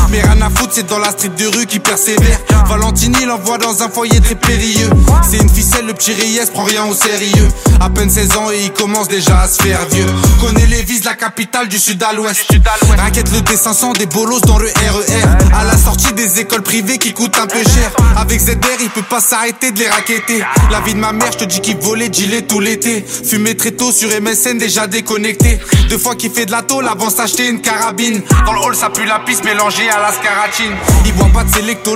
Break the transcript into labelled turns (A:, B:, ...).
A: Mais rien à foutre, c'est dans la street de rue qui persévère. Valentini l'envoie dans un foyer très périlleux. C'est une ficelle, le petit Reyes prend rien au sérieux. À peine 16 ans et il commence déjà à se faire vieux. Connaît les vises, la capitale du sud à l'ouest. Raquette le D500, des bolos dans le RER. À la sortie des écoles privées qui coûtent un peu cher. Avec ZR, il peut pas s'arrêter de les raqueter. La vie de ma mère, je te dis qu'il volait gilet tout l'été. Fumé très tôt sur MSN, déjà déconnecté. 2 fois qu'il fait de la tôle avant s'acheter une carabine. Dans le hall, ça pue la pisse mélangée à la scaratine. Il boit pas de sélecto.